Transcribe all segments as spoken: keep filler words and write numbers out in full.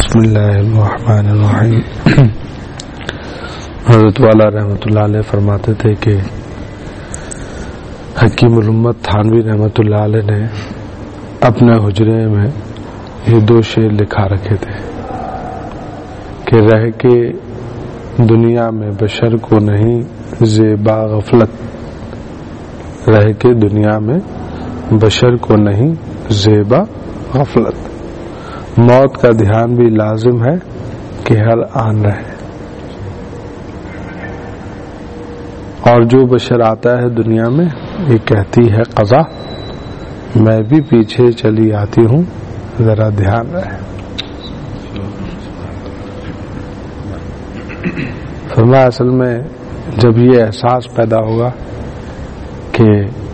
بسم اللہ الرحمن الرحیم. حضرت والا رحمۃ اللہ علیہ فرماتے تھے کہ حکیم الامت تھانوی رحمۃ اللہ علیہ نے اپنے حجرے میں یہ دو شعر لکھا رکھے تھے کہ رہ کے دنیا میں بشر کو نہیں زیبا غفلت، رہ کے دنیا میں بشر کو نہیں زیبا غفلت، موت کا دھیان بھی لازم ہے کہ ہر آن رہے. اور جو بشر آتا ہے دنیا میں یہ کہتی ہے قضا، میں بھی پیچھے چلی آتی ہوں ذرا دھیان رہے. فرمایا اصل میں جب یہ احساس پیدا ہوگا کہ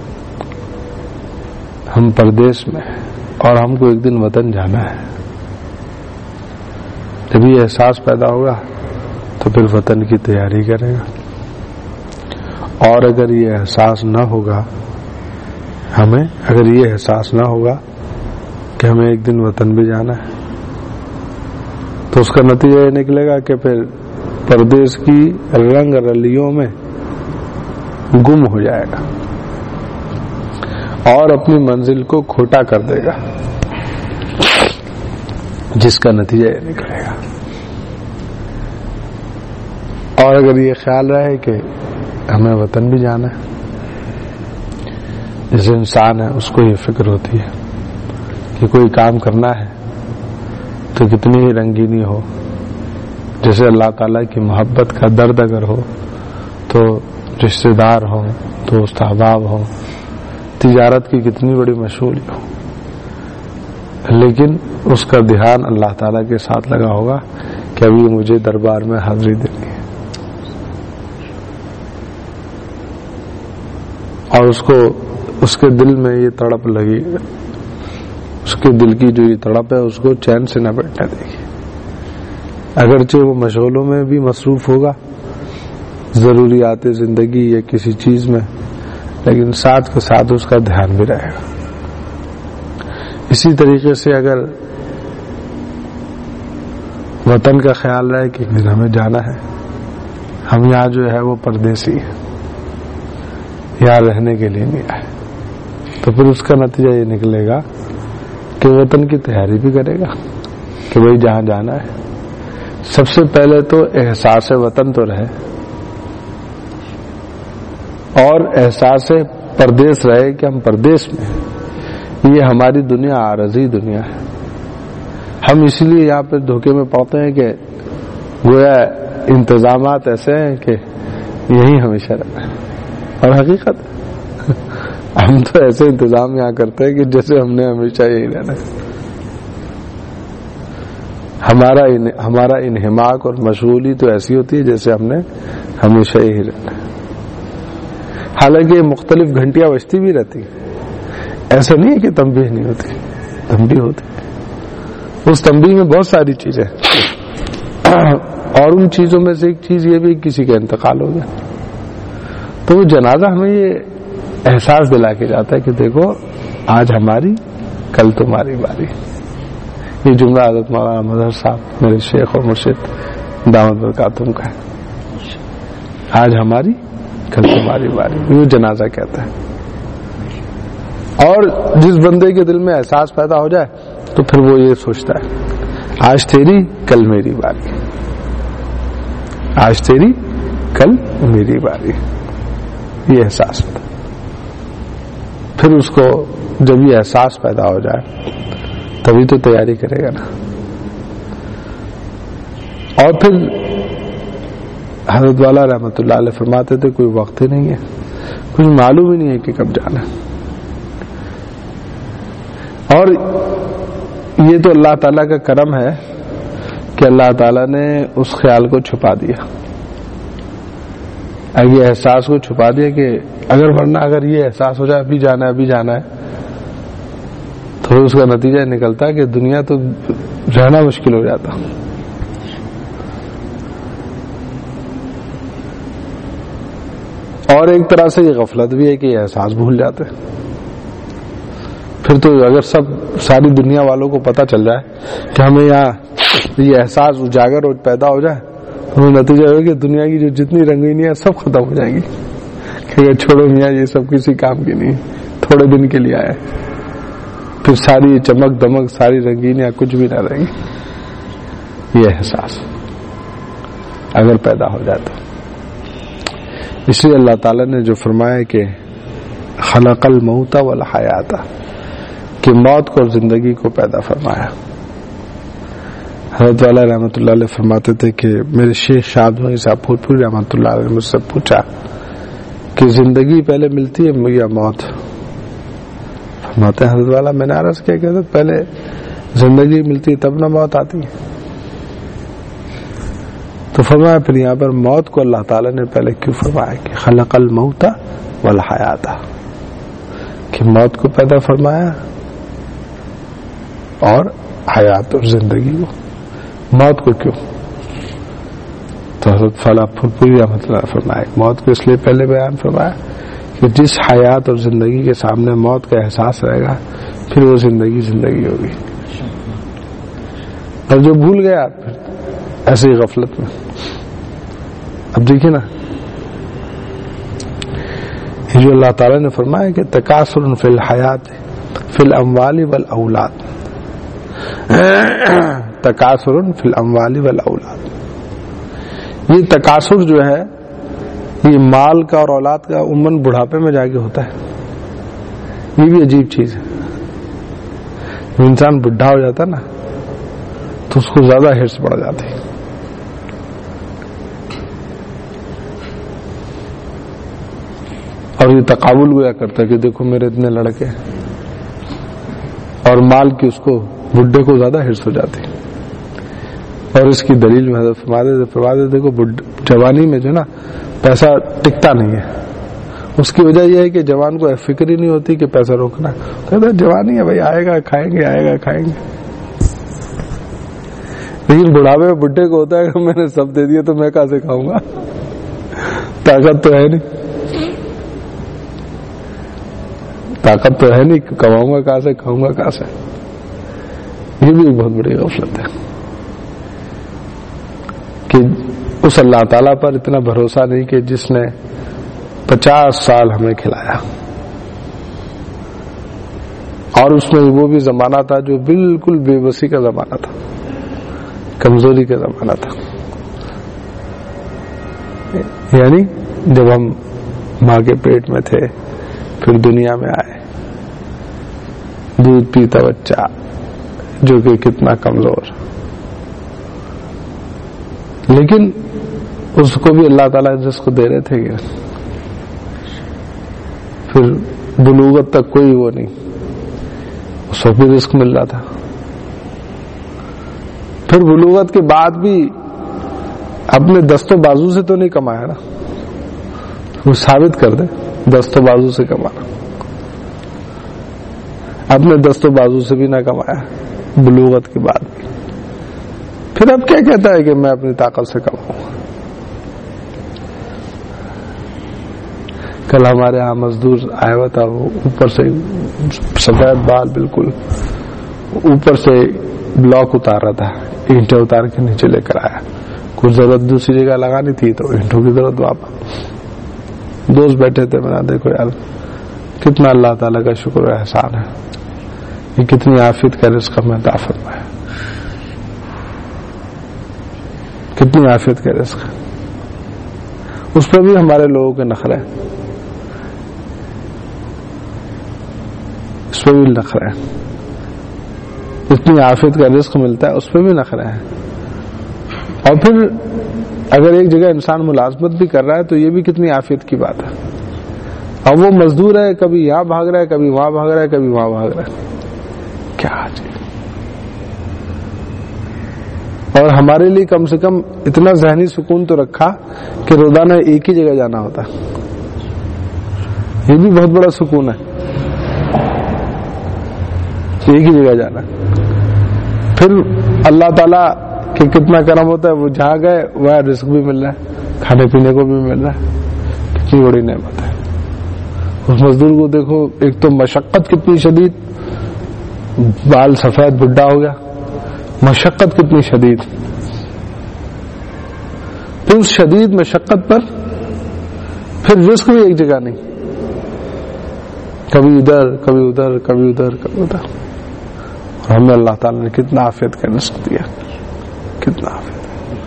ہم پردیس میں اور ہم کو ایک دن وطن جانا ہے، جب یہ احساس پیدا ہوگا تو پھر وطن کی تیاری کرے گا. اور اگر یہ احساس نہ ہوگا ہمیں اگر یہ احساس نہ ہوگا کہ ہمیں ایک دن وطن بھی جانا ہے تو اس کا نتیجہ یہ نکلے گا کہ پھر پردیس کی رنگ رلیوں میں گم ہو جائے گا اور اپنی منزل کو کھوٹا کر دے گا، جس کا نتیجہ یہ نکلے گا. اور اگر یہ خیال رہے کہ ہمیں وطن بھی جانا ہے، جیسے انسان ہے اس کو یہ فکر ہوتی ہے کہ کوئی کام کرنا ہے تو کتنی ہی رنگینی ہو، جیسے اللہ تعالیٰ کی محبت کا درد اگر ہو تو رشتہ دار ہو، دوست احباب ہو، تجارت کی کتنی بڑی مشغولی ہو، لیکن اس کا دھیان اللہ تعالیٰ کے ساتھ لگا ہوگا کہ ابھی مجھے دربار میں حاضری دینی ہے. اور اس کو اس کے دل میں یہ تڑپ لگی، اس کے دل کی جو یہ تڑپ ہے اس کو چین سے نہ بیٹھنے دے گی. اگرچہ وہ مشغولوں میں بھی مصروف ہوگا، ضروریات زندگی یا کسی چیز میں، لیکن ساتھ کے ساتھ اس کا دھیان بھی رہے گا. اسی طریقے سے اگر وطن کا خیال رہے کہ ایک دن ہمیں جانا ہے، ہم یہاں جو ہے وہ پردیسی ہیں، یہاں رہنے کے لیے نہیں آئے، تو پھر اس کا نتیجہ یہ نکلے گا کہ وطن کی تیاری بھی کرے گا کہ بھئی جہاں جانا ہے سب سے پہلے تو احساس وطن تو رہے اور احساس پردیس رہے کہ ہم پردیس میں ہیں. یہ ہماری دنیا عارضی دنیا ہے، ہم اس لیے یہاں پہ دھوکے میں پڑتے ہیں کہ گویا انتظامات ایسے ہیں کہ یہی ہمیشہ رہنا ہے. اور حقیقت ہم تو ایسے انتظام یہاں کرتے ہیں کہ جیسے ہم نے ہمیشہ یہی رہنا ہے. ہمارا ہمارا انہماک اور مشغولی تو ایسی ہوتی ہے جیسے ہم نے ہمیشہ یہی رہنا ہے. حالانکہ مختلف گھنٹیاں بجتی بھی رہتی ہیں، ایسا نہیں ہے کہ تنبیہ نہیں ہوتی، تنبیہ ہوتی. اس تنبیہ میں بہت ساری چیزیں اور ان چیزوں میں سے ایک چیز یہ بھی کسی کا انتقال ہو گیا تو وہ جنازہ ہمیں یہ احساس دلا کے جاتا ہے کہ دیکھو آج ہماری کل تمہاری باری. یہ جملہ حضرت مولانا مظہر صاحب میرے شیخ اور مرشد دامت برکاتہم کا ہے، آج ہماری کل تمہاری باری. یہ جنازہ کہتا ہے. اور جس بندے کے دل میں احساس پیدا ہو جائے تو پھر وہ یہ سوچتا ہے آج تیری کل میری باری، آج تیری کل میری باری. یہ احساس ہوتا. پھر اس کو جب یہ احساس پیدا ہو جائے تبھی تو تیاری کرے گا نا. اور پھر حضرت والا رحمۃ اللہ علیہ فرماتے تھے کوئی وقت ہی نہیں ہے، کچھ معلوم ہی نہیں ہے کہ کب جانا. اور یہ تو اللہ تعالیٰ کا کرم ہے کہ اللہ تعالیٰ نے اس خیال کو چھپا دیا، یہ احساس کو چھپا دیا کہ اگر ورنہ اگر یہ احساس ہو جائے ابھی جانا ہے ابھی جانا ہے تو اس کا نتیجہ نکلتا ہے کہ دنیا تو رہنا مشکل ہو جاتا. اور ایک طرح سے یہ غفلت بھی ہے کہ یہ احساس بھول جاتے ہیں. پھر تو اگر سب ساری دنیا والوں کو پتہ چل جائے کہ ہمیں یہاں یہ احساس اجاگر اور پیدا ہو جائے تو نتیجہ ہوگا کہ دنیا کی جو جتنی رنگینیاں سب ختم ہو جائیں گی کہ چھوڑو میاں یہ سب کسی کام کی نہیں، تھوڑے دن کے لیے آئے، پھر ساری چمک دمک ساری رنگینیاں کچھ بھی نہ رہیں گی۔ یہ احساس اگر پیدا ہو جائے تو اس لیے اللہ تعالیٰ نے جو فرمایا کہ خلق الموت والحیات، کہ موت کو اور زندگی کو پیدا فرمایا۔ حضرت والا رحمۃ اللہ علیہ فرماتے تھے کہ میرے شیخ شاد ہوئی صاحب پھول پوری رحمۃ اللہ علیہ مجھ سے پوچھا کہ زندگی پہلے ملتی ہے یا موت؟ فرماتے ہیں حضرت والا میں نے عرض کیا کہ پہلے زندگی ملتی ہے تب نہ موت آتی ہے۔ تو فرمایا پھر یہاں پر موت کو اللہ تعالیٰ نے پہلے کیوں فرمایا کہ خلق الموت والحیات، کہ موت کو پیدا فرمایا اور حیات اور زندگی کو۔ موت کو کیوں؟ تو حضرت فلا پھول رحمۃ اللہ فرمایا موت کو اس لیے پہلے بیان فرمایا کہ جس حیات اور زندگی کے سامنے موت کا احساس رہے گا پھر وہ زندگی زندگی ہوگی، اور جو بھول گیا پھر ایسی غفلت میں۔ اب دیکھیے نا جو اللہ تعالیٰ نے فرمایا کہ تکاثر فی الحیات فی الاموال والاولاد، تکاثر فی الاموال والاولاد، یہ تکاثر جو ہے یہ مال کا اور اولاد کا عموماً بڑھاپے میں جا کے ہوتا ہے۔ یہ بھی عجیب چیز ہے، جب انسان بڈھا ہو جاتا نا تو اس کو زیادہ ہرس بڑھ جاتی ہے۔ اور یہ تقابل گویا کرتا ہے کہ دیکھو میرے اتنے لڑکے، اور مال کی اس کو بڈھے کو زیادہ ہرس ہو جاتی ہے۔ اور اس کی دلیل میں حضرت فرماتے دیکھو جوانی میں جو نا پیسہ ٹکتا نہیں ہے، اس کی وجہ یہ ہے کہ جوان کو فکر ہی نہیں ہوتی کہ پیسہ روکنا، کہتا ہے جوانی ہے بھائی آئے گا کھائیں گے آئے گا کھائیں گے۔ لیکن بڑھاپے میں بڈھے کو ہوتا ہے کہ میں نے سب دے دیا تو میں کہاں سے کھاؤں گا، طاقت تو ہے نہیں، طاقت تو ہے نہیں، کماؤں گا کہاں سے کھاؤں گا کہاں سے۔ یہ بھی ایک بہت بڑی غفلت ہے کہ اس اللہ تعالیٰ پر اتنا بھروسہ نہیں کہ جس نے پچاس سال ہمیں کھلایا، اور اس میں وہ بھی زمانہ تھا جو بالکل بے بسی کا زمانہ تھا، کمزوری کا زمانہ تھا، یعنی جب ہم ماں کے پیٹ میں تھے پھر دنیا میں آئے، دودھ پیتا بچہ جو کہ کتنا کمزور، لیکن اس کو بھی اللہ تعالیٰ رزق دے رہے تھے کہ پھر بلوغت تک کوئی وہ نہیں، اس کو بھی رزق مل رہا تھا، پھر بلوغت کے بعد بھی اپنے دست و بازو سے تو نہیں کمایا نا، وہ ثابت کر دے دست و بازو سے کمانا، اپنے دست و بازو سے بھی نہ کمایا بلوغت کے بعد بھی، پھر اب کیا کہتا ہے کہ میں اپنی طاقت سے کماؤں گا۔ کل ہمارے یہاں مزدور آیا ہوا تھا، وہ اوپر سے سفید بال بالکل اوپر سے بلاک اتار رہا تھا، اینٹیں اتار کے نیچے لے کر آیا، کچھ ضرورت دوسری جگہ لگانی تھی تو اینٹوں کی ضرورت واپس۔ دوست بیٹھے تھے، میں نے دیکھو یار کتنا اللہ تعالیٰ کا شکر و احسان ہے، یہ کتنی عافیت کا رزق ہمیں عطا فرمایا، کتنی عافیت کا رزق ہے، اس پر بھی ہمارے لوگوں کے نخرے، اس پہ بھی نخرے، اتنی عافیت کا رزق ملتا ہے اس پہ بھی نخرے ہیں۔ اور پھر اگر ایک جگہ انسان ملازمت بھی کر رہا ہے تو یہ بھی کتنی عافیت کی بات ہے، اور وہ مزدور ہے، کبھی یہاں بھاگ رہا ہے کبھی وہاں بھاگ رہا ہے کبھی وہاں بھاگ رہا ہے، کیا عجیب۔ اور ہمارے لیے کم سے کم اتنا ذہنی سکون تو رکھا کہ روزانہ ایک ہی جگہ جانا ہوتا، یہ بھی بہت بڑا سکون ہے، ایک ہی جگہ جانا۔ پھر اللہ تعالیٰ کہ کتنا کرم ہوتا ہے، وہ جہاں گئے وہاں رزق بھی مل رہا ہے، کھانے پینے کو بھی مل رہا ہے، کتنی بڑی نعمت ہے۔ اس مزدور کو دیکھو، ایک تو مشقت کتنی شدید، بال سفید بڈھا ہو گیا، مشقت کتنی شدید، پھر اس شدید مشقت پر پھر رزق بھی ایک جگہ نہیں، کبھی ادھر کبھی ادھر کبھی ادھر کبھی ادھر. اور ہمیں اللہ تعالیٰ نے کتنا عافیت کا رزق دیا، کتنا عافیت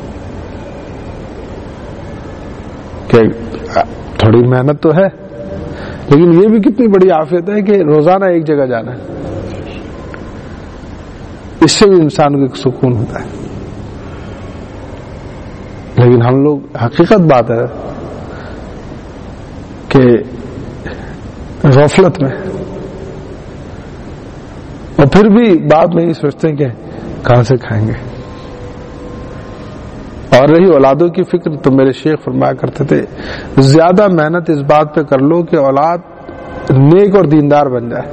کہ تھوڑی محنت تو ہے لیکن یہ بھی کتنی بڑی عافیت ہے کہ روزانہ ایک جگہ جانا ہے. اس سے بھی انسان کو ایک سکون ہوتا ہے. لیکن ہم لوگ حقیقت بات ہے کہ غفلت میں، اور پھر بھی بعد میں یہ سوچتے ہیں کہ کہاں سے کھائیں گے. اور رہی اولادوں کی فکر تو میرے شیخ فرمایا کرتے تھے زیادہ محنت اس بات پہ کر لو کہ اولاد نیک اور دیندار بن جائے.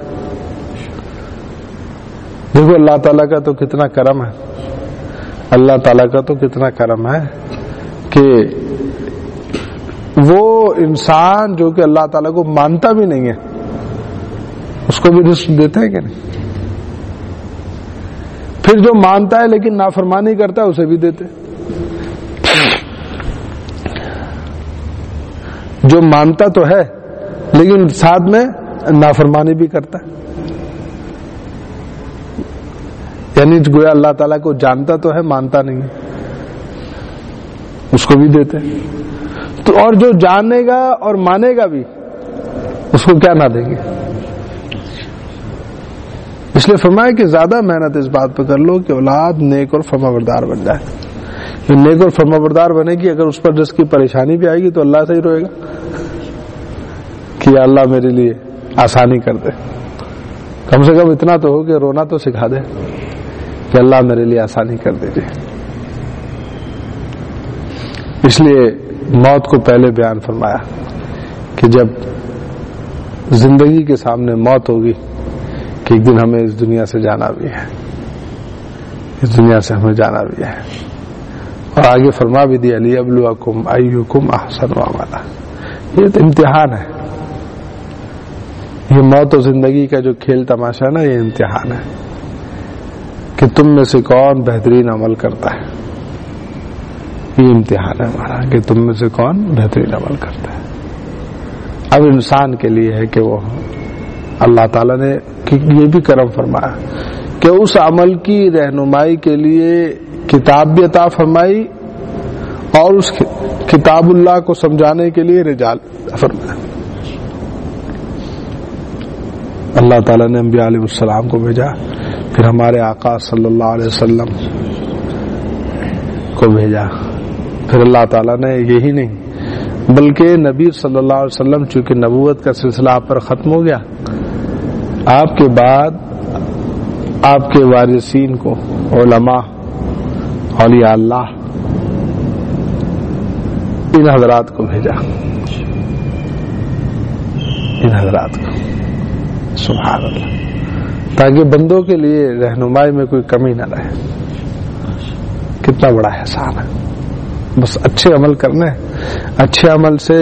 دیکھو اللہ تعالیٰ کا تو کتنا کرم ہے، اللہ تعالیٰ کا تو کتنا کرم ہے کہ وہ انسان جو کہ اللہ تعالیٰ کو مانتا بھی نہیں ہے اس کو بھی رزق دیتے ہیں کہ نہیں. پھر جو مانتا ہے لیکن نافرمانی کرتا ہے اسے بھی دیتے. جو مانتا تو ہے لیکن ساتھ میں نافرمانی بھی کرتا ہے، یعنی گویا اللہ تعالیٰ کو جانتا تو ہے مانتا نہیں ہے، اس کو بھی دیتے. تو اور جو جانے گا اور مانے گا بھی اس کو کیا نہ دیں گے. اس لیے فرمایا کہ زیادہ محنت اس بات پہ کر لو کہ اولاد نیک اور فرمانبردار بن جائے. یہ نیک اور فرمانبردار بنے گی، اگر اس پر رزق کی پریشانی بھی آئے گی تو اللہ سے ہی روئے گا کہ یا اللہ میرے لیے آسانی کر دے. کم سے کم اتنا تو ہو کہ رونا تو سکھا دے کہ اللہ میرے لیے آسانی کر دیجیے. اس لیے موت کو پہلے بیان فرمایا کہ جب زندگی کے سامنے موت ہوگی کہ ایک دن ہمیں اس دنیا سے جانا بھی ہے، اس دنیا سے ہمیں جانا بھی ہے. اور آگے فرما بھی دیا لیبلوکم ایکم احسن عملا. یہ تو امتحان ہے، یہ موت و زندگی کا جو کھیل تماشا ہے نا، یہ امتحان ہے کہ تم میں سے کون بہترین عمل کرتا ہے. یہ امتحان ہے ہمارا کہ تم میں سے کون بہترین عمل کرتا ہے. اب انسان کے لیے ہے کہ وہ اللہ تعالیٰ نے یہ بھی کرم فرمایا کہ اس عمل کی رہنمائی کے لیے کتاب بھی عطا فرمائی اور اس کتاب اللہ کو سمجھانے کے لیے رجال فرمایا. اللہ تعالیٰ نے انبیاء علیہ السلام کو بھیجا، پھر ہمارے آقا صلی اللہ علیہ وسلم کو بھیجا. پھر اللہ تعالیٰ نے یہی نہیں بلکہ نبی صلی اللہ علیہ وسلم چونکہ نبوت کا سلسلہ آپ پر ختم ہو گیا، آپ کے بعد آپ کے وارثین کو، علماء، اولیاء اللہ، ان حضرات کو بھیجا، ان حضرات کو. سبحان اللہ، تاکہ بندوں کے لیے رہنمائی میں کوئی کمی نہ رہے. کتنا بڑا احسان ہے. بس اچھے عمل کرنے، اچھے عمل سے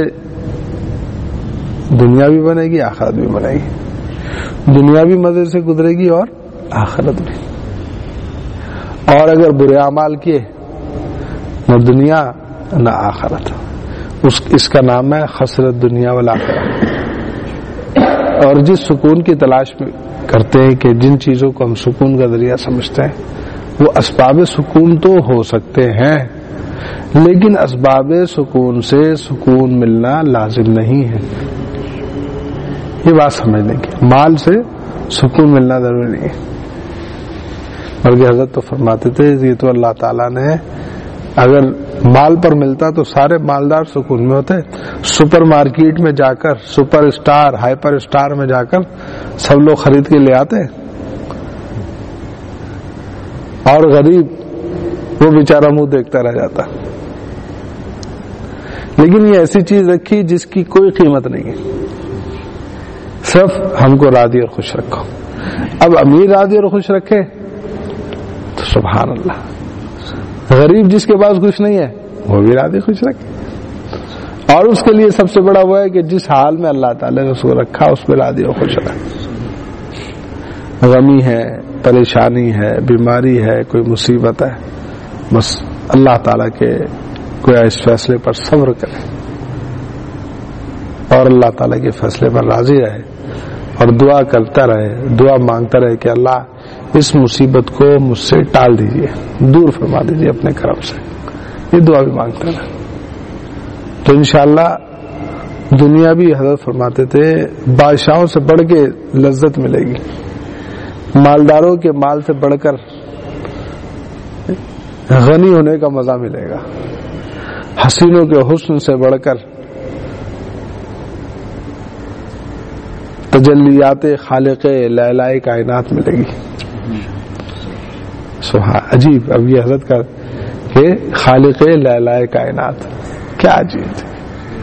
دنیا بھی بنے گی آخرت بھی بنے گی. دنیا بھی مزے سے گزرے گی اور آخرت بھی. اور اگر برے اعمال کیے نہ دنیا نہ آخرت، اس اس کا نام ہے خسرت دنیا والآخرہ. اور جس سکون کی تلاش میں کرتے ہیں کہ جن چیزوں کو ہم سکون کا ذریعہ سمجھتے ہیں وہ اسباب سکون تو ہو سکتے ہیں لیکن اسباب سکون سے سکون ملنا لازم نہیں ہے. یہ بات سمجھنے کی، مال سے سکون ملنا ضروری نہیں ہے. بلکہ حضرت تو فرماتے تھے یہ تو اللہ تعالیٰ نے اگر مال پر ملتا تو سارے مالدار سکون میں ہوتے. سپر مارکیٹ میں جا کر، سپر اسٹار، ہائپر اسٹار میں جا کر سب لوگ خرید کے لے آتے اور غریب وہ بیچارہ منہ دیکھتا رہ جاتا. لیکن یہ ایسی چیز رکھی جس کی کوئی قیمت نہیں ہے، صرف ہم کو راضی اور خوش رکھو. اب امیر راضی اور خوش رکھے تو سبحان اللہ، غریب جس کے پاس کچھ نہیں ہے وہ بھی راضی خوش رکھے. اور اس کے لیے سب سے بڑا وہ ہے کہ جس حال میں اللہ تعالیٰ نے اس کو رکھا اس پہ راضی اور خوش رکھے. غمی ہے، پریشانی ہے، بیماری ہے، کوئی مصیبت ہے، بس اللہ تعالیٰ کے کوئی اس فیصلے پر صبر کرے اور اللہ تعالیٰ کے فیصلے پر راضی رہے اور دعا کرتا رہے، دعا مانگتا رہے کہ اللہ اس مصیبت کو مجھ سے ٹال دیجیے، دور فرما دیجیے اپنے کرم سے. یہ دعا بھی مانگتا رہے تو انشاءاللہ دنیا بھی حضرت فرماتے تھے بادشاہوں سے بڑھ کے لذت ملے گی، مالداروں کے مال سے بڑھ کر غنی ہونے کا مزہ ملے گا، حسینوں کے حسن سے بڑھ کر تجلیات خالق لیلائے کائنات ملے گی. سبحان عجیب. اب یہ حضرت کا کہ خالق لیلائے کائنات کیا عجیب تھی.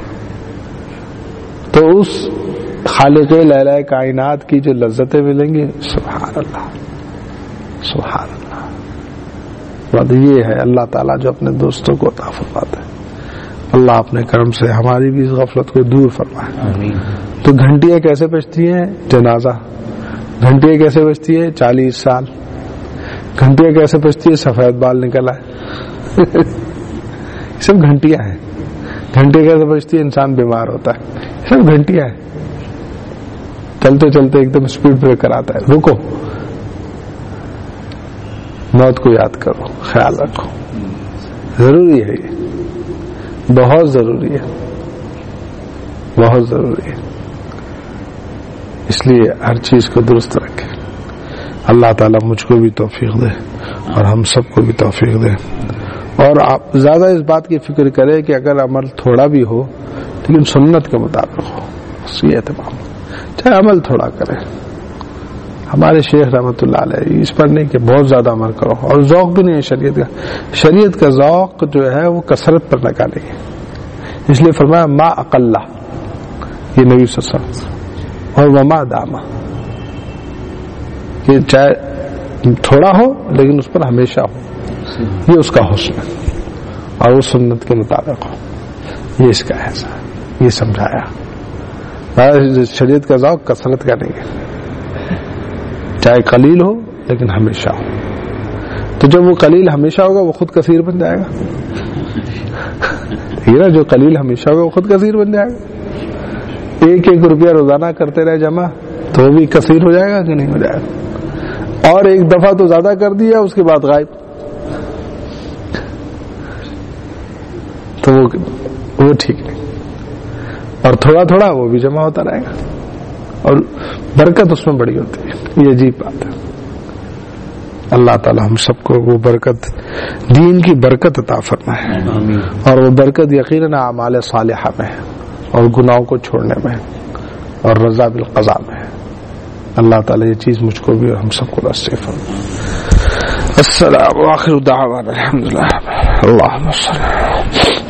تو اس خالق لیلائے کائنات کی جو لذتیں ملیں گی، سبحان اللہ سبحان اللہ. بات یہ ہے اللہ تعالیٰ جو اپنے دوستوں کو عطا فرماتا ہے. اللہ اپنے کرم سے ہماری بھی اس غفلت کو دور فرمائے. آمین. تو گھنٹیاں کیسے بجتی ہیں؟ جنازہ. گھنٹیاں کیسے بجتی ہے؟ چالیس سال. گھنٹیاں کیسے بجتی ہے؟ سفید بال نکل آئے. سب گھنٹیاں ہیں. گھنٹیاں کیسے بجتی ہے؟ انسان بیمار ہوتا ہے. سب گھنٹیاں ہیں. چلتے چلتے ایک دم اسپیڈ بریکر آتا ہے، رکو، موت کو یاد کرو، خیال رکھو. ضروری ہے، یہ بہت ضروری ہے، بہت ضروری ہے. اس لیے ہر چیز کو درست رکھے. اللہ تعالیٰ مجھ کو بھی توفیق دے اور ہم سب کو بھی توفیق دے. اور آپ زیادہ اس بات کی فکر کریں کہ اگر عمل تھوڑا بھی ہو لیکن سنت کے مطابق ہو، بس یہ اہتمام. چاہے عمل تھوڑا کرے. ہمارے شیخ رحمۃ اللہ علیہ اس پر نہیں کہ بہت زیادہ عمل کرو، اور ذوق بھی نہیں ہے شریعت کا. شریعت کا ذوق جو ہے وہ کثرت پر نکالے گی. اس لیے فرمایا ما اقلہ، یہ نبی صلی اللہ علیہ وسلم، اور وما داما، کہ چاہے تھوڑا ہو لیکن اس پر ہمیشہ ہو. یہ اس کا حسن ہے اور وہ سنت کے مطابق ہو. یہ اس کا ایسا یہ سمجھایا. شریعت کا ذوق کثرت کا نہیں ہے، چاہے قلیل ہو لیکن ہمیشہ ہو. تو جب وہ قلیل ہمیشہ ہوگا وہ خود کثیر بن جائے گا. نا جو قلیل ہمیشہ ہوگا وہ خود کثیر بن جائے گا. ایک ایک روپیہ روزانہ کرتے رہے جمع تو وہ بھی کثیر ہو جائے گا کہ نہیں ہو جائے گا. اور ایک دفعہ تو زیادہ کر دیا اس کے بعد غائب، تو وہ ٹھیک نہیں. اور تھوڑا تھوڑا وہ بھی جمع ہوتا رہے گا اور برکت اس میں بڑی ہوتی ہے. یہ عجیب بات ہے. اللہ تعالی ہم سب کو وہ برکت، دین کی برکت عطا فرمائے، اور وہ برکت یقیناً اعمال صالحہ میں اور گناہوں کو چھوڑنے میں اور رضا بالقضاء میں. اللہ تعالی یہ چیز مجھ کو بھی اور ہم سب کو نصیب فرمائے. السلام آخر دعوانا الحمدللہ. اللہم صل